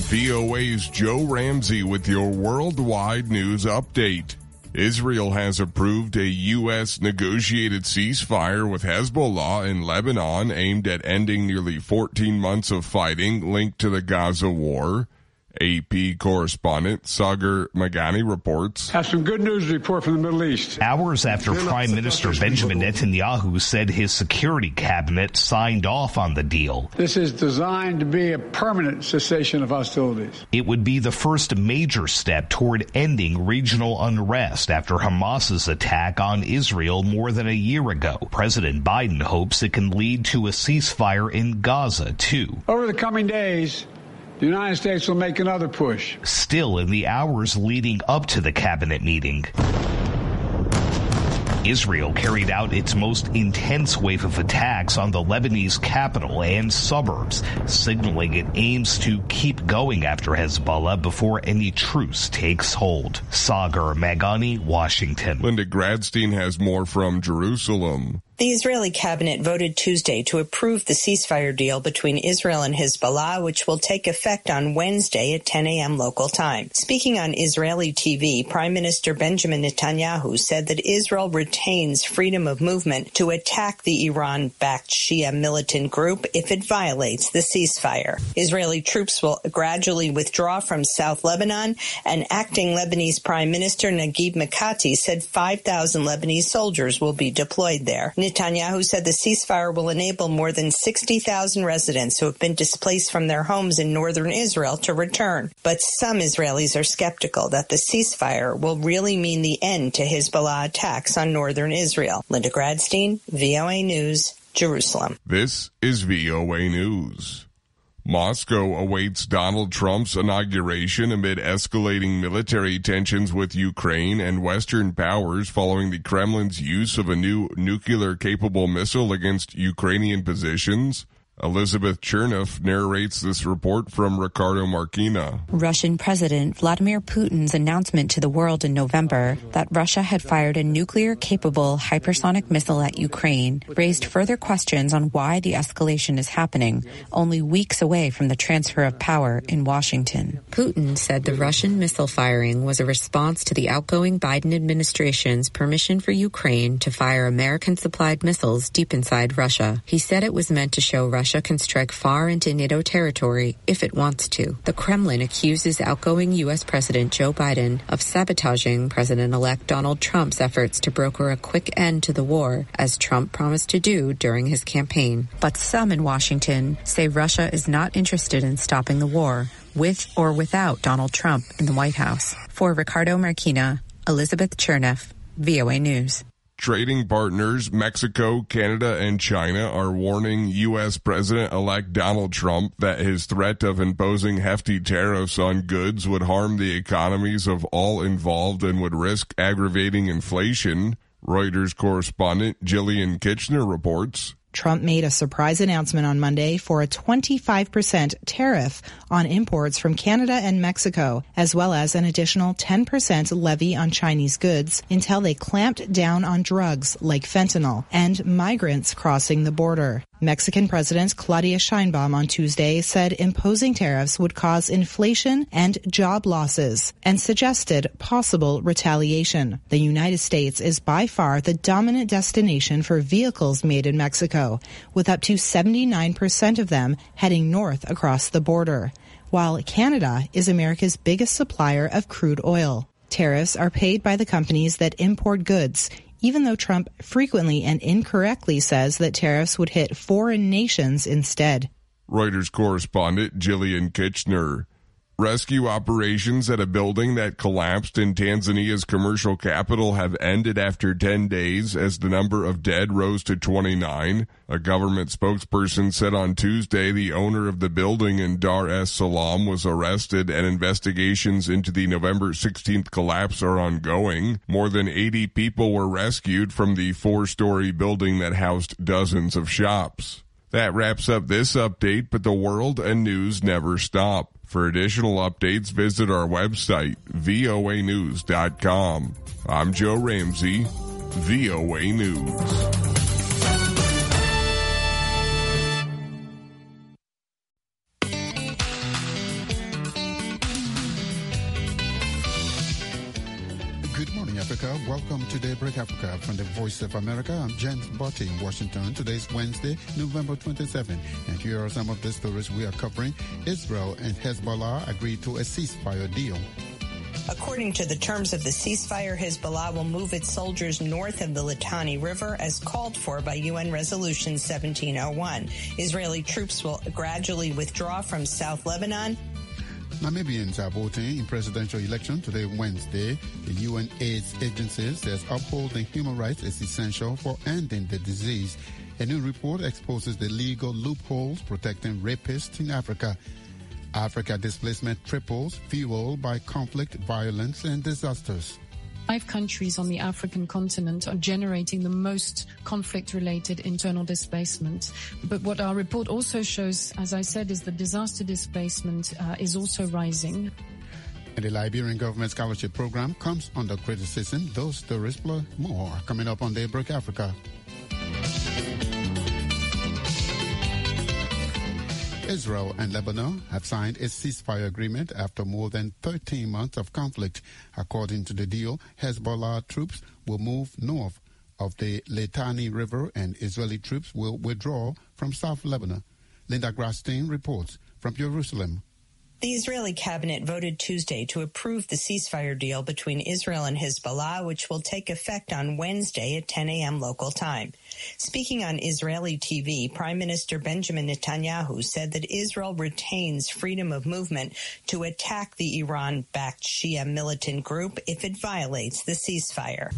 VOA's Joe Ramsey with your worldwide news update. Israel has approved a U.S. negotiated ceasefire with Hezbollah in Lebanon aimed at ending nearly 14 months of fighting linked to the Gaza war. AP correspondent Sagar Magani reports. Have some good news to report from the Middle East. Hours after Prime Minister Benjamin Netanyahu said his security cabinet signed off on the deal. This is designed to be a permanent cessation of hostilities. It would be the first major step toward ending regional unrest after Hamas's attack on Israel more than a year ago. President Biden hopes it can lead to a ceasefire in Gaza, too. Over the coming days, the United States will make another push. Still, in the hours leading up to the cabinet meeting, Israel carried out its most intense wave of attacks on the Lebanese capital and suburbs, signaling it aims to keep going after Hezbollah before any truce takes hold. Sagar Magani, Washington. Linda Gradstein has more from Jerusalem. The Israeli cabinet voted Tuesday to approve the ceasefire deal between Israel and Hezbollah, which will take effect on Wednesday at 10 a.m. local time. Speaking on Israeli TV, Prime Minister Benjamin Netanyahu said that Israel retains freedom of movement to attack the Iran-backed Shia militant group if it violates the ceasefire. Israeli troops will gradually withdraw from South Lebanon, and acting Lebanese Prime Minister Naguib Mikati said 5,000 Lebanese soldiers will be deployed there. Netanyahu said the ceasefire will enable more than 60,000 residents who have been displaced from their homes in northern Israel to return. But some Israelis are skeptical that the ceasefire will really mean the end to Hezbollah attacks on northern Israel. Linda Gradstein, VOA News, Jerusalem. This is VOA News. Moscow awaits Donald Trump's inauguration amid escalating military tensions with Ukraine and Western powers following the Kremlin's use of a new nuclear-capable missile against Ukrainian positions. Elizabeth Chernoff narrates this report from Ricardo Marquina. Russian President Vladimir Putin's announcement to the world in November that Russia had fired a nuclear-capable hypersonic missile at Ukraine raised further questions on why the escalation is happening, only weeks away from the transfer of power in Washington. Putin said the Russian missile firing was a response to the outgoing Biden administration's permission for Ukraine to fire American-supplied missiles deep inside Russia. He said it was meant to show Russia can strike far into NATO territory if it wants to. The Kremlin accuses outgoing U.S. President Joe Biden of sabotaging President-elect Donald Trump's efforts to broker a quick end to the war, as Trump promised to do during his campaign. But some in Washington say Russia is not interested in stopping the war, with or without Donald Trump in the White House. For Ricardo Marquina, Elizabeth Chernoff, VOA News. Trading partners Mexico, Canada, and China are warning U.S. President-elect Donald Trump that his threat of imposing hefty tariffs on goods would harm the economies of all involved and would risk aggravating inflation. Reuters correspondent Jillian Kitchener reports. Trump made a surprise announcement on Monday for a 25% tariff on imports from Canada and Mexico, as well as an additional 10% levy on Chinese goods until they clamped down on drugs like fentanyl and migrants crossing the border. Mexican President Claudia Sheinbaum on Tuesday said imposing tariffs would cause inflation and job losses and suggested possible retaliation. The United States is by far the dominant destination for vehicles made in Mexico, with up to 79% of them heading north across the border, while Canada is America's biggest supplier of crude oil. Tariffs are paid by the companies that import goods, even though Trump frequently and incorrectly says that tariffs would hit foreign nations instead. Reuters correspondent Jillian Kitchener. Rescue operations at a building that collapsed in Tanzania's commercial capital have ended after 10 days as the number of dead rose to 29. A government spokesperson said on Tuesday the owner of the building in Dar es Salaam was arrested and investigations into the November 16th collapse are ongoing. More than 80 people were rescued from the 4-story building that housed dozens of shops. That wraps up this update, but the world and news never stop. For additional updates, visit our website, voanews.com. I'm Joe Ramsey, VOA News. Africa. Welcome to Daybreak Africa from the Voice of America. I'm James Botti in Washington. Today's Wednesday, November 27. And here are some of the stories we are covering. Israel and Hezbollah agreed to a ceasefire deal. According to the terms of the ceasefire, Hezbollah will move its soldiers north of the Litani River as called for by UN Resolution 1701. Israeli troops will gradually withdraw from South Lebanon. Namibians are voting in presidential election today, Wednesday. The UN AIDS agency says upholding human rights is essential for ending the disease. A new report exposes the legal loopholes protecting rapists in Africa. Africa displacement triples, fueled by conflict, violence, and disasters. 5 countries on the African continent are generating the most conflict-related internal displacement. But what our report also shows, as I said, is that disaster displacement is also rising. And the Liberian government scholarship program comes under criticism. Those stories plus more are coming up on Daybreak Africa. Israel and Lebanon have signed a ceasefire agreement after more than 13 months of conflict. According to the deal, Hezbollah troops will move north of the Litani River and Israeli troops will withdraw from South Lebanon. Linda Grasstein reports from Jerusalem. The Israeli cabinet voted Tuesday to approve the ceasefire deal between Israel and Hezbollah, which will take effect on Wednesday at 10 a.m. local time. Speaking on Israeli TV, Prime Minister Benjamin Netanyahu said that Israel retains freedom of movement to attack the Iran-backed Shia militant group if it violates the ceasefire.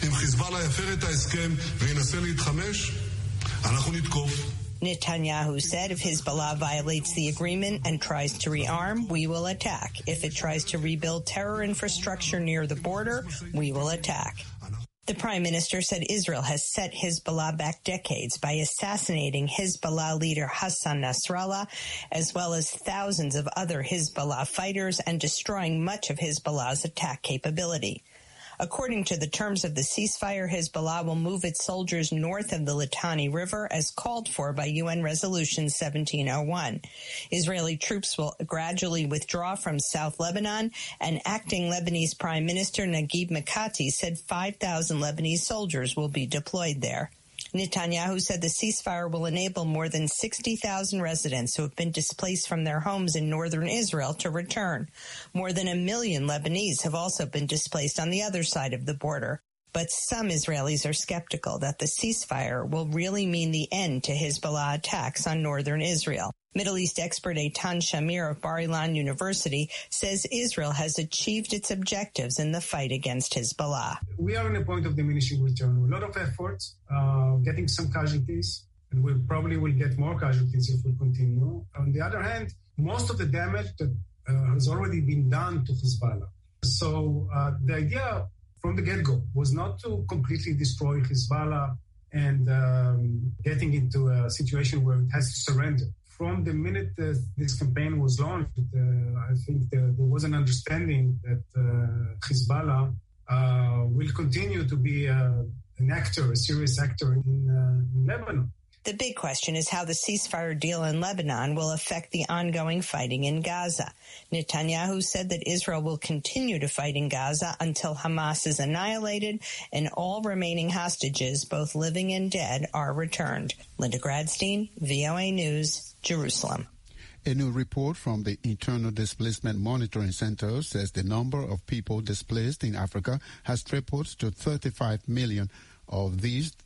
Netanyahu said if Hezbollah violates the agreement and tries to rearm, we will attack. If it tries to rebuild terror infrastructure near the border, we will attack. The Prime Minister said Israel has set Hezbollah back decades by assassinating Hezbollah leader Hassan Nasrallah, as well as thousands of other Hezbollah fighters, and destroying much of Hezbollah's attack capability. According to the terms of the ceasefire, Hezbollah will move its soldiers north of the Litani River as called for by UN Resolution 1701. Israeli troops will gradually withdraw from South Lebanon, and acting Lebanese Prime Minister Naguib Mikati said 5,000 Lebanese soldiers will be deployed there. Netanyahu said the ceasefire will enable more than 60,000 residents who have been displaced from their homes in northern Israel to return. More than 1 million Lebanese have also been displaced on the other side of the border. But some Israelis are skeptical that the ceasefire will really mean the end to Hezbollah attacks on northern Israel. Middle East expert Eitan Shamir of Bar-Ilan University says Israel has achieved its objectives in the fight against Hezbollah. We are in a point of diminishing return. A lot of efforts, getting some casualties, and we probably will get more casualties if we continue. On the other hand, most of the damage that has already been done to Hezbollah. So the idea from the get-go was not to completely destroy Hezbollah and getting into a situation where it has to surrender. From the minute this campaign was launched, I think there was an understanding that Hezbollah will continue to be an actor, a serious actor in Lebanon. The big question is how the ceasefire deal in Lebanon will affect the ongoing fighting in Gaza. Netanyahu said that Israel will continue to fight in Gaza until Hamas is annihilated and all remaining hostages, both living and dead, are returned. Linda Gradstein, VOA News, Jerusalem. A new report from the Internal Displacement Monitoring Center says the number of people displaced in Africa has tripled to 35 million. Of these,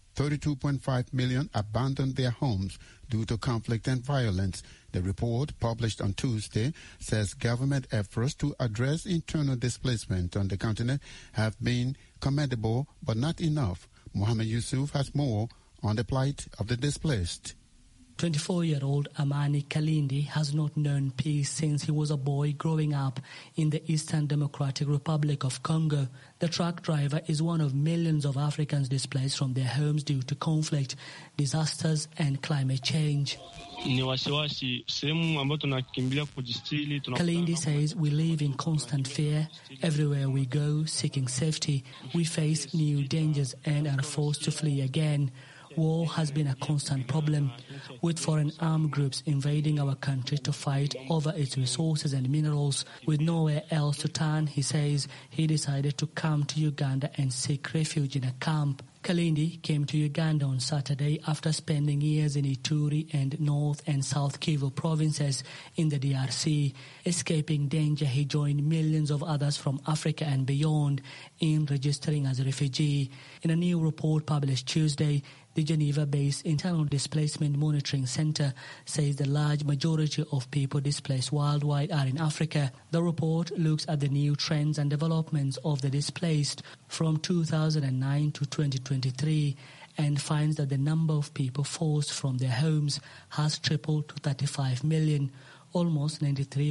32.5 million abandoned their homes due to conflict and violence. The report, published on Tuesday, says government efforts to address internal displacement on the continent have been commendable but not enough. Mohammed Yusuf has more on the plight of the displaced. 24-year-old Amani Kalindi has not known peace since he was a boy growing up in the Eastern Democratic Republic of Congo. The truck driver is one of millions of Africans displaced from their homes due to conflict, disasters, and climate change. Kalindi says we live in constant fear. Everywhere we go, seeking safety, we face new dangers and are forced to flee again. War has been a constant problem, with foreign armed groups invading our country to fight over its resources and minerals. With nowhere else to turn, he says, he decided to come to Uganda and seek refuge in a camp. Kalindi came to Uganda on Saturday after spending years in Ituri and North and South Kivu provinces in the DRC. Escaping danger, he joined millions of others from Africa and beyond in registering as a refugee. In a new report published Tuesday, the Geneva-based Internal Displacement Monitoring Center says the large majority of people displaced worldwide are in Africa. The report looks at the new trends and developments of the displaced from 2009 to 2023 and finds that the number of people forced from their homes has tripled to 35 million. Almost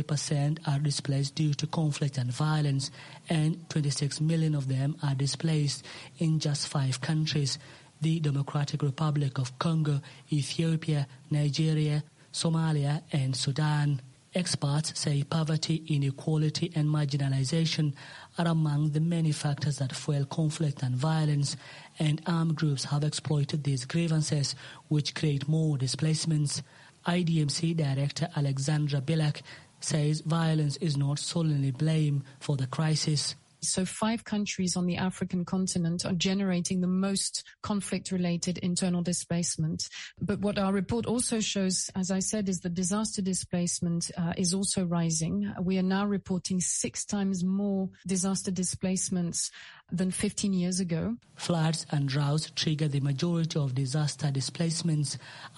93% are displaced due to conflict and violence, and 26 million of them are displaced in just 5 countries: the Democratic Republic of Congo, Ethiopia, Nigeria, Somalia, and Sudan. Experts say poverty, inequality, and marginalization are among the many factors that fuel conflict and violence, and armed groups have exploited these grievances, which create more displacements. IDMC Director Alexandra Bilak says violence is not solely blamed for the crisis. So 5 countries on the African continent are generating the most conflict-related internal displacement. But what our report also shows, as I said, is that disaster displacement is also rising. We are now reporting 6 times more disaster displacements than 15 years ago. Floods and droughts trigger the majority of disaster displacements.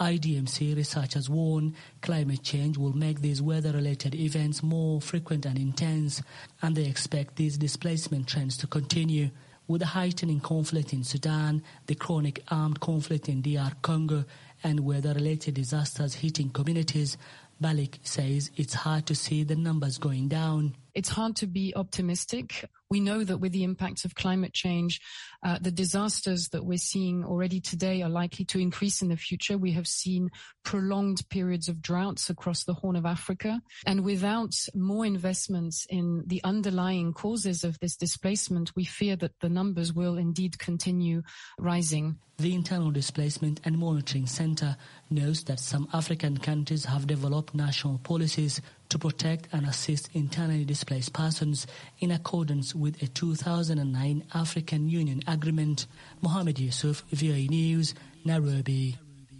IDMC researchers warn climate change will make these weather-related events more frequent and intense, and they expect these displacement trends to continue. With the heightening conflict in Sudan, the chronic armed conflict in DR Congo, and weather-related disasters hitting communities, Balik says it's hard to see the numbers going down. It's hard to be optimistic. We know that with the impacts of climate change, the disasters that we're seeing already today are likely to increase in the future. We have seen prolonged periods of droughts across the Horn of Africa. And without more investments in the underlying causes of this displacement, we fear that the numbers will indeed continue rising. The Internal Displacement and Monitoring Center knows that some African countries have developed national policies to protect and assist internally displaced persons in accordance with a 2009 African Union Agreement. Mohamed Yusuf, VOA News, Nairobi.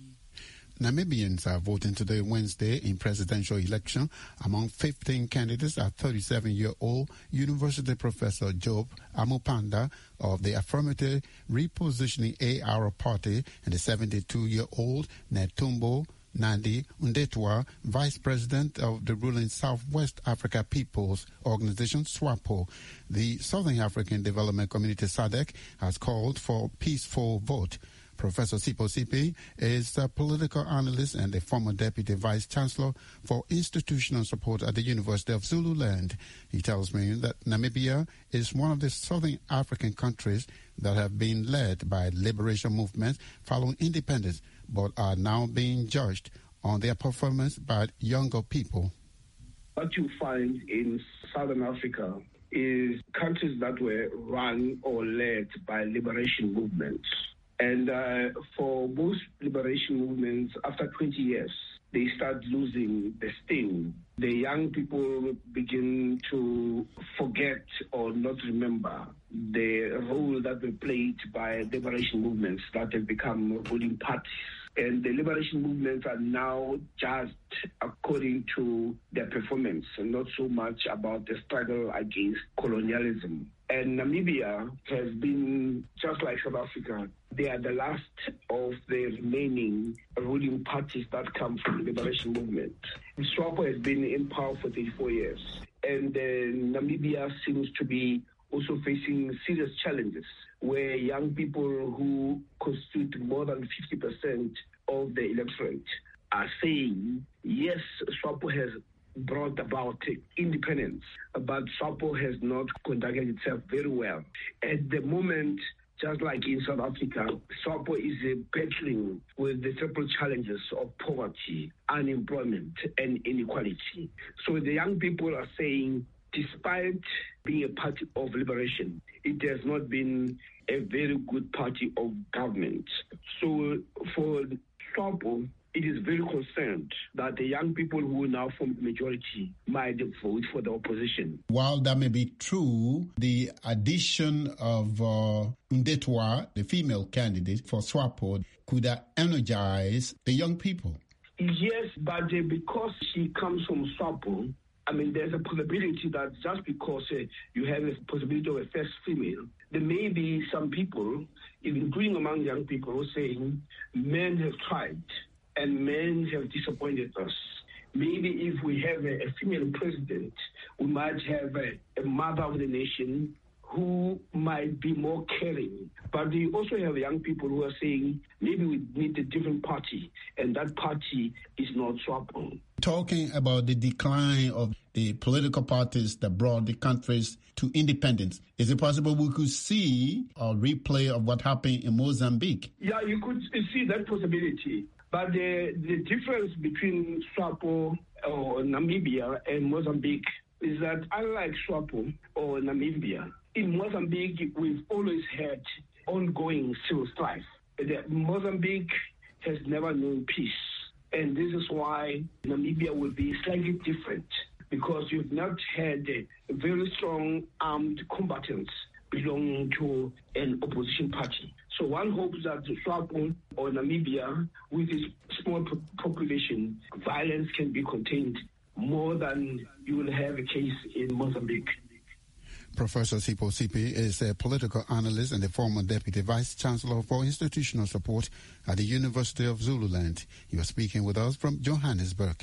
Namibians are voting today, Wednesday, in presidential election. Among 15 candidates are 37-year-old university professor Job Amupanda of the Affirmative Repositioning AR Party and the 72-year-old Netumbo Nandi Undetwa, Vice President of the ruling Southwest Africa People's Organization, SWAPO. The Southern African Development Community, SADC, has called for a peaceful vote. Professor Sipo Sipi is a political analyst and a former Deputy Vice Chancellor for Institutional Support at the University of Zululand. He tells me that Namibia is one of the Southern African countries that have been led by liberation movements following independence, but are now being judged on their performance by younger people. What you find in Southern Africa is countries that were run or led by liberation movements. And for most liberation movements, after 20 years, they start losing the sting. The young people begin to forget or not remember the role that were played by liberation movements that have become ruling parties. And the liberation movements are now judged according to their performance and not so much about the struggle against colonialism. And Namibia has been, just like South Africa, they are the last of the remaining ruling parties that come from the liberation movement. SWAPO has been in power for 34 years. And Namibia seems to be also facing serious challenges where young people who constitute more than 50% of the electorate are saying, yes, SWAPO has brought about independence, but SWAPO has not conducted itself very well. At the moment, just like in South Africa, SWAPO is battling with the triple challenges of poverty, unemployment, and inequality. So the young people are saying, despite being a party of liberation, it has not been a very good party of government. So for SWAPO, it is very concerned that the young people who now form the majority might vote for the opposition. While that may be true, the addition of Ndetwa, the female candidate for SWAPO, could energize the young people. Yes, but because she comes from SWAPO, I mean, there's a possibility that just because you have a possibility of a first female, there may be some people, including among young people, who are saying men have tried and men have disappointed us. Maybe if we have a female president, we might have a mother of the nation who might be more caring. But we also have young people who are saying maybe we need a different party, and that party is not SWAPO. Talking about the decline of the political parties that brought the countries to independence, is it possible we could see a replay of what happened in Mozambique? Yeah, you could see that possibility. But the difference between SWAPO or Namibia and Mozambique is that unlike SWAPO or Namibia, in Mozambique, we've always had ongoing civil strife. Mozambique has never known peace. And this is why Namibia will be slightly different, because you've not had a very strong armed combatants belonging to an opposition party. So one hopes that SWAPO or Namibia, with its small population, violence can be contained more than you will have a case in Mozambique. Professor Sipho Sipi is a political analyst and the former Deputy Vice Chancellor for Institutional Support at the University of Zululand. He was speaking with us from Johannesburg.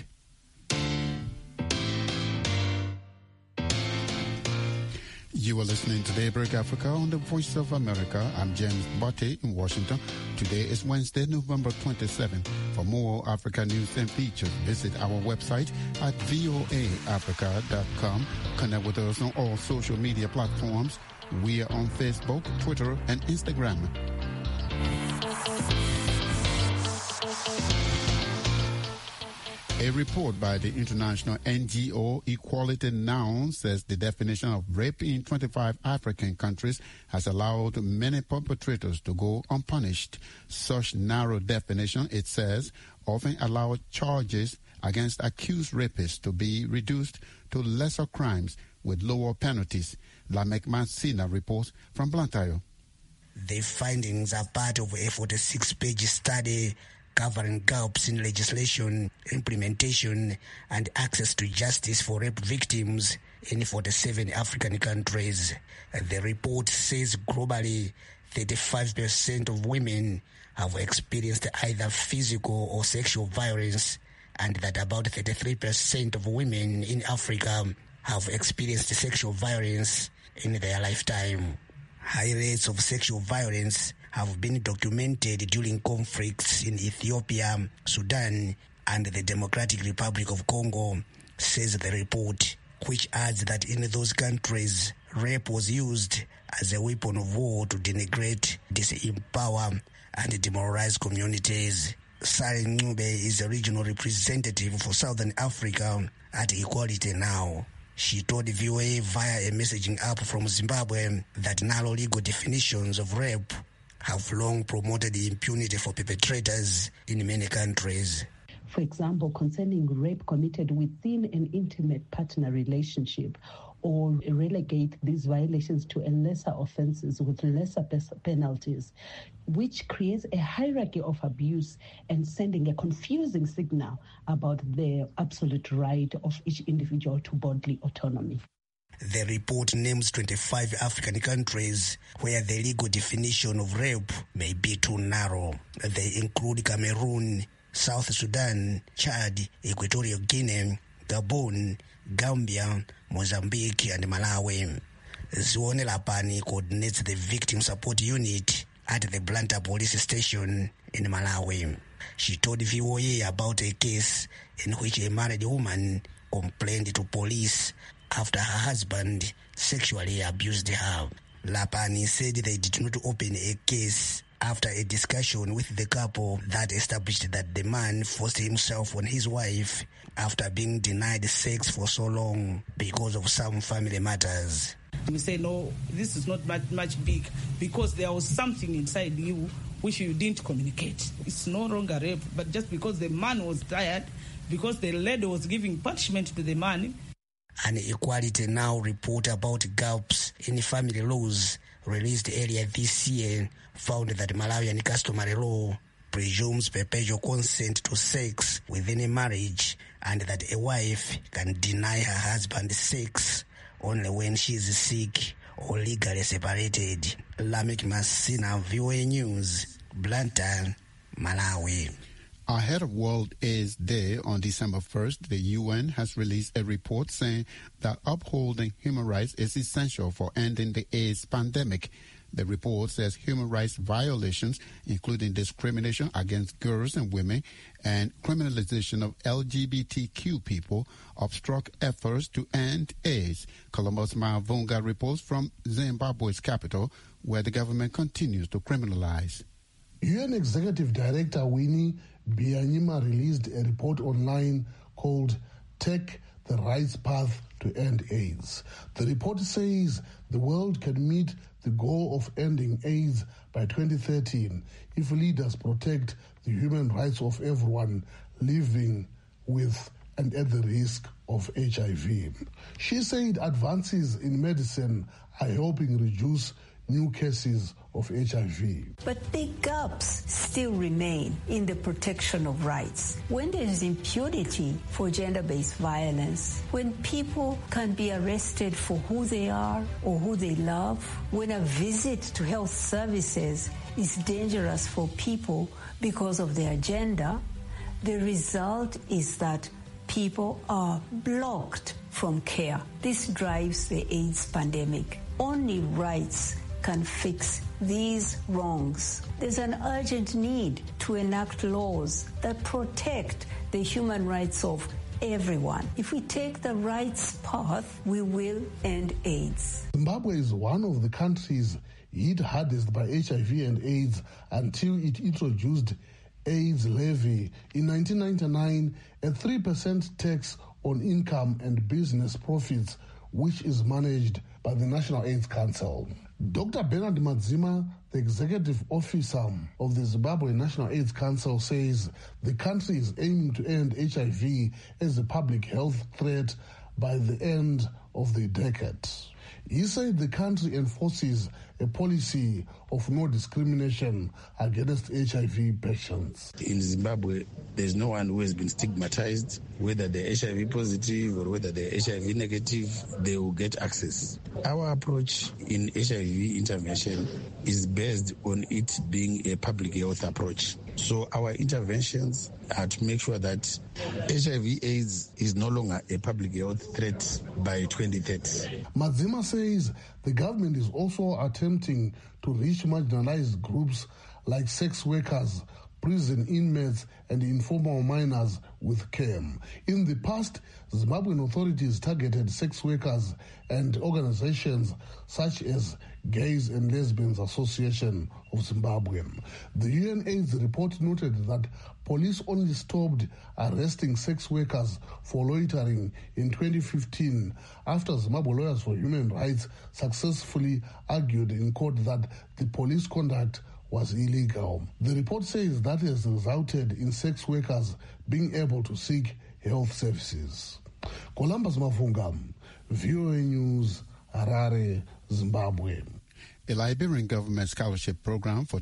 You are listening to Daybreak Africa on the Voice of America. I'm James Botte in Washington. Today is Wednesday, November 27. For more Africa news and features, visit our website at voaafrica.com. Connect with us on all social media platforms. We are on Facebook, Twitter, and Instagram. A report by the international NGO Equality Now says the definition of rape in 25 African countries has allowed many perpetrators to go unpunished. Such narrow definition, it says, often allowed charges against accused rapists to be reduced to lesser crimes with lower penalties. Lamek Mansina reports from Blantyre. The findings are part of a 46-page study covering gaps in legislation, implementation, and access to justice for rape victims in 47 African countries. The report says globally, 35% of women have experienced either physical or sexual violence, and that about 33% of women in Africa have experienced sexual violence in their lifetime. High rates of sexual violence have been documented during conflicts in Ethiopia, Sudan, and the Democratic Republic of Congo, says the report, which adds that in those countries, rape was used as a weapon of war to denigrate, disempower, and demoralize communities. Sari Ncube is a regional representative for Southern Africa at Equality Now. She told VOA via a messaging app from Zimbabwe that narrow legal definitions of rape have long promoted impunity for perpetrators in many countries. For example, concerning rape committed within an intimate partner relationship, or relegate these violations to a lesser offenses with lesser penalties, which creates a hierarchy of abuse and sending a confusing signal about the absolute right of each individual to bodily autonomy. The report names 25 African countries where the legal definition of rape may be too narrow. They include Cameroon, South Sudan, Chad, Equatorial Guinea, Gabon, Gambia, Mozambique, and Malawi. Zione Lapani coordinates the Victim Support Unit at the Blantyre Police Station in Malawi. She told VOA about a case in which a married woman complained to police after her husband sexually abused her. Lapani said they did not open a case after a discussion with the couple that established that the man forced himself on his wife after being denied sex for so long because of some family matters. We say, no, this is not much big because there was something inside you which you didn't communicate. It's no longer rape, but just because the man was tired, because the lady was giving punishment to the man. An Equality Now report about gaps in family laws released earlier this year found that Malawian customary law presumes perpetual consent to sex within a marriage and that a wife can deny her husband sex only when she is sick or legally separated. Lamek Masina, VOA News, Blantyre, Malawi. Ahead of World AIDS Day on December 1st, the UN has released a report saying that upholding human rights is essential for ending the AIDS pandemic. The report says human rights violations, including discrimination against girls and women and criminalization of LGBTQ people, obstruct efforts to end AIDS. Columbus Mavunga reports from Zimbabwe's capital, where the government continues to criminalize. UN Executive Director Winnie Byanyima released a report online called Take the Right Path to End AIDS. The report says the world can meet the goal of ending AIDS by 2013 if leaders protect the human rights of everyone living with and at the risk of HIV. She said advances in medicine are helping reduce new cases of HIV. But big gaps still remain in the protection of rights. When there is impunity for gender-based violence, when people can be arrested for who they are or who they love, when a visit to health services is dangerous for people because of their gender, the result is that people are blocked from care. This drives the AIDS pandemic. Only rights can fix these wrongs. There's an urgent need to enact laws that protect the human rights of everyone. If we take the rights path, we will end AIDS. Zimbabwe is one of the countries hit hardest by HIV and AIDS until it introduced AIDS levy in 1999, a 3% tax on income and business profits, which is managed by the National AIDS Council. Dr. Bernard Madzima, the executive officer of the Zimbabwe National AIDS Council, says the country is aiming to end HIV as a public health threat by the end of the decade. He said the country enforces a policy of no discrimination against HIV patients. In Zimbabwe, there's no one who has been stigmatized, whether they're HIV positive or whether they're HIV negative, they will get access. Our approach in HIV intervention is based on it being a public health approach. So our interventions are to make sure that HIV/AIDS is no longer a public health threat by 2030. Madzima says the government is also attempting to reach marginalized groups like sex workers, prison inmates, and informal minors with care. In the past, Zimbabwean authorities targeted sex workers and organizations such as Gays and Lesbians Association of Zimbabwe. The UN AIDS report noted that police only stopped arresting sex workers for loitering in 2015 after Zimbabwe Lawyers for Human Rights successfully argued in court that the police conduct was illegal. The report says that has resulted in sex workers being able to seek health services. Columbus Mavunga, VOA News, Harare, Zimbabwe. The Liberian government scholarship program for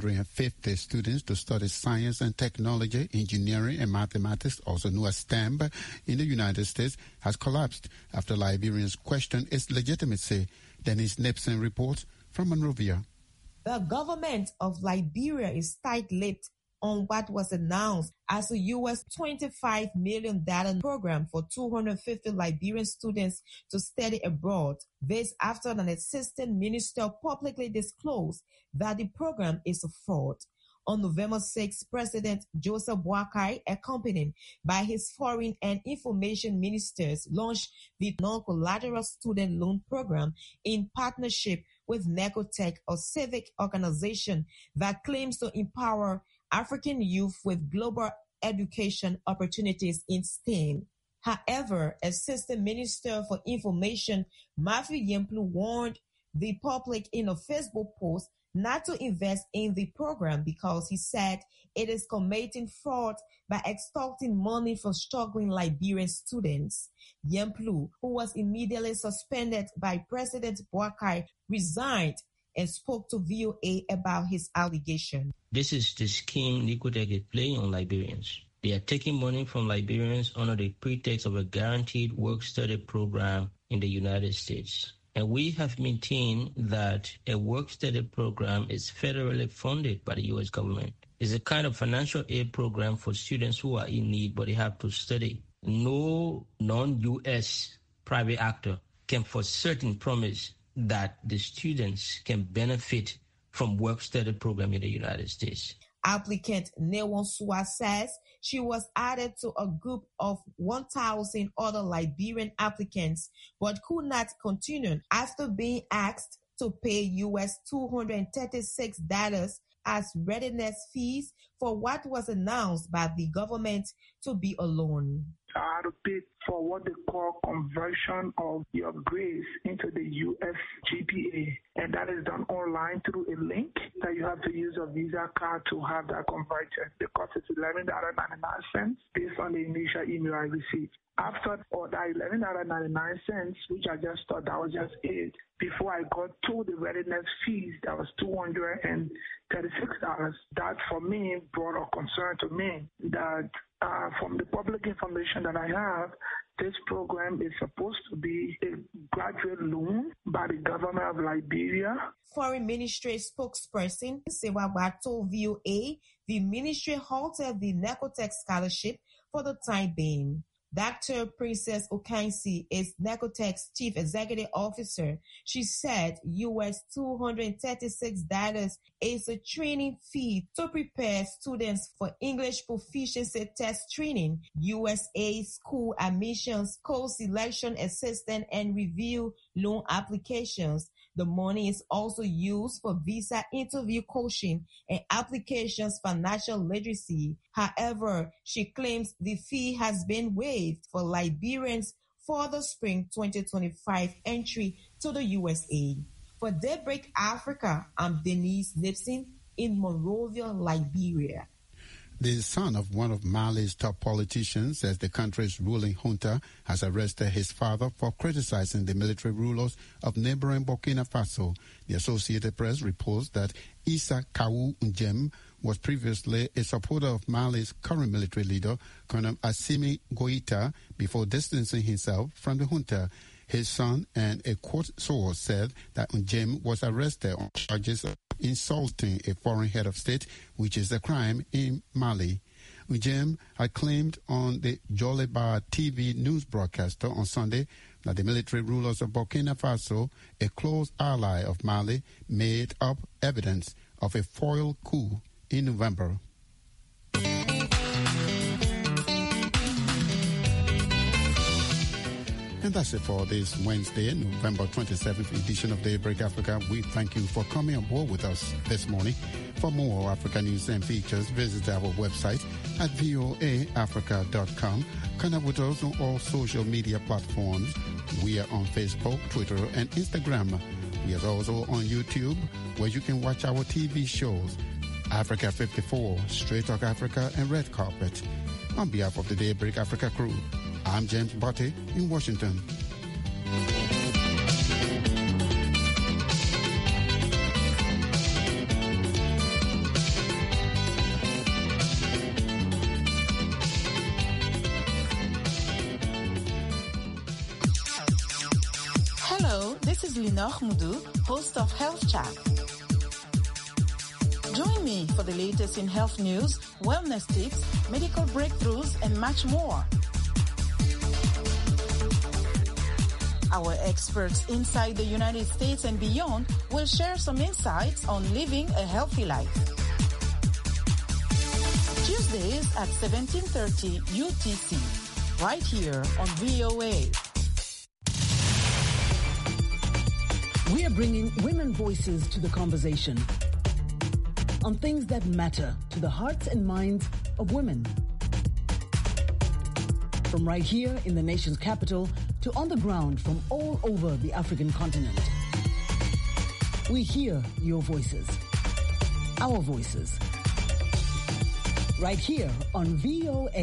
250 students to study science and technology, engineering and mathematics, also known as STEM, in the United States has collapsed after Liberians questioned its legitimacy. Dennis Nipson reports from Monrovia. The government of Liberia is tight-lipped on what was announced as a U.S. $25 million program for 250 Liberian students to study abroad. This after an assistant minister publicly disclosed that the program is a fraud. On November 6, President Joseph Boakai, accompanied by his foreign and information ministers, launched the non-collateral student loan program in partnership with Necotech, a civic organization that claims to empower African youth with global education opportunities in STEM. However, Assistant Minister for Information Matthew Yemplu warned the public in a Facebook post not to invest in the program because he said it is committing fraud by extorting money from struggling Liberian students. Yemplu, who was immediately suspended by President Boakai, resigned and spoke to VOA about his allegation. This is the scheme Necotech is playing on Liberians. They are taking money from Liberians under the pretext of a guaranteed work-study program in the United States. And we have maintained that a work-study program is federally funded by the U.S. government. It's a kind of financial aid program for students who are in need, but they have to study. No non-U.S. private actor can for certain promise that the students can benefit from work-study program in the United States. Applicant Newonsua says she was added to a group of 1,000 other Liberian applicants, but could not continue after being asked to pay US $236 as readiness fees for what was announced by the government to be a loan. I had to pay for what they call conversion of your grades into the US GPA. And that is done online through a link that you have to use a Visa card to have that converted. The cost is $11.99 based on the initial email I received. After all that $11.99, which I just thought that was just it, before I got to the readiness fees, that was $236. That for me brought a concern to me that from the public information that I have, this program is supposed to be a graduate loan by the government of Liberia. Foreign Ministry spokesperson Sewagba told VOA the ministry halted the Necotech scholarship for the time being. Dr. Princess Okansi is Necotech's chief executive officer. She said US $236 is a training fee to prepare students for English proficiency test training, USA school admissions, co-selection assistance, and review loan applications. The money is also used for visa interview coaching and applications for national literacy. However, she claims the fee has been waived for Liberians for the spring 2025 entry to the USA. For Daybreak Africa, I'm Denise Nipson in Monrovia, Liberia. The son of one of Mali's top politicians says the country's ruling junta has arrested his father for criticizing the military rulers of neighboring Burkina Faso. The Associated Press reports that Issa Kawu Njem was previously a supporter of Mali's current military leader, Colonel Assimi Goïta, before distancing himself from the junta. His son and a court source said that Njem was arrested on charges of insulting a foreign head of state, which is a crime in Mali. Njem had claimed on the Joliba TV news broadcaster on Sunday that the military rulers of Burkina Faso, a close ally of Mali, made up evidence of a foil coup in November. And that's it for this Wednesday, November 27th edition of Daybreak Africa. We thank you for coming on board with us this morning. For more Africa news and features, visit our website at voaafrica.com. Connect with us on all social media platforms. We are on Facebook, Twitter, and Instagram. We are also on YouTube, where you can watch our TV shows, Africa 54, Straight Talk Africa, and Red Carpet. On behalf of the Daybreak Africa crew, I'm James Botte in Washington. Hello, this is Linor Mudu, host of Health Chat. Join me for the latest in health news, wellness tips, medical breakthroughs, and much more. Our experts inside the United States and beyond will share some insights on living a healthy life. Tuesdays at 17:30 UTC, right here on VOA. We are bringing women voices to the conversation on things that matter to the hearts and minds of women. From right here in the nation's capital to on the ground from all over the African continent. We hear your voices, our voices, right here on VOA.